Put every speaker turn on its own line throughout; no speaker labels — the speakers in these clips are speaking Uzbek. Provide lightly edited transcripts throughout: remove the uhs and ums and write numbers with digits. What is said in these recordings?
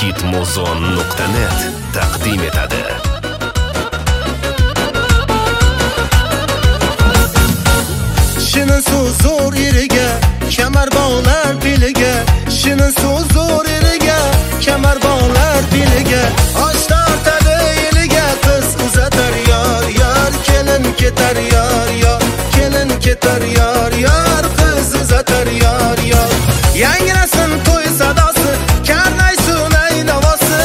Hit-muzon.net taqdim etadi.
Shirin suv zo'r eriga, kamar bog'lar beliga. Shirin suv zo'r eriga, kamar bog'lar beliga. Osh tortadi eliga, qiz uzatar yor yor, kelin ketar yor yor, kelin ketar yor yor, qiz uzatar yor yor. Yangrasin to'y sadosi, karnay suvnay navosi.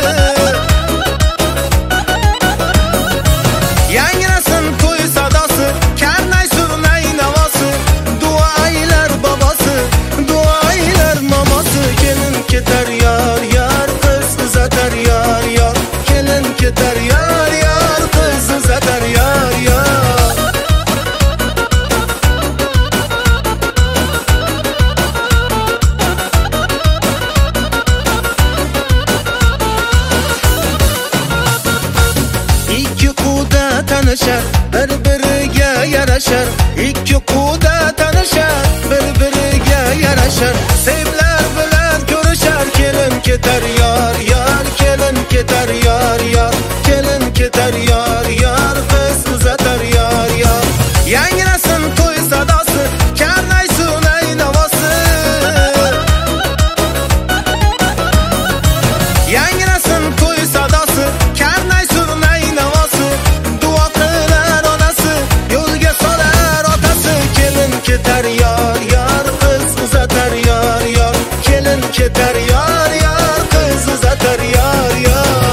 Yangrasin to'y sadosi, karnay suvnay navosi. Duoylar bobosi, duoylar mamosi. Kelin ketar yor yor, qiz uzatar yor yor, kelin ketar yor yor, qiz uzatar yor yor. İki quda tanışar, bir-biriga yarashar. İki quda tanışar, bir-biriga yarashar. Sevlar bilan ko'rishar, kelin ketar yor yor, kelin ketar yor yor, kelin ketar yor yor, qiz uzatar yor yor. Yangrasin to'y sadosi, karnay suvnay navosi. Yangrasin to'y sadosi, karnay suvnay navosi. Duo qilar onasi, yo'lga solar otasi. Kelin ketar yor yor, qiz uzatar yor yor, kelin ketar yor yor, qiz uzatar yor yor.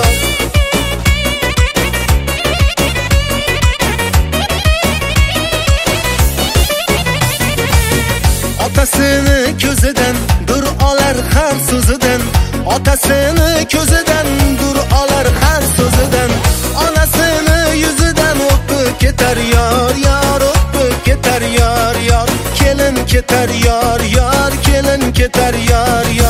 Otasini ko'zidan dur olar har so'zidan. Otasini ko'zidan dur olar har so'zidan. Onasini yuzidan o'pib ketar yor yor, o'pib ketar yor yor, kelin ketar yor yor, kelin ketar yor yor.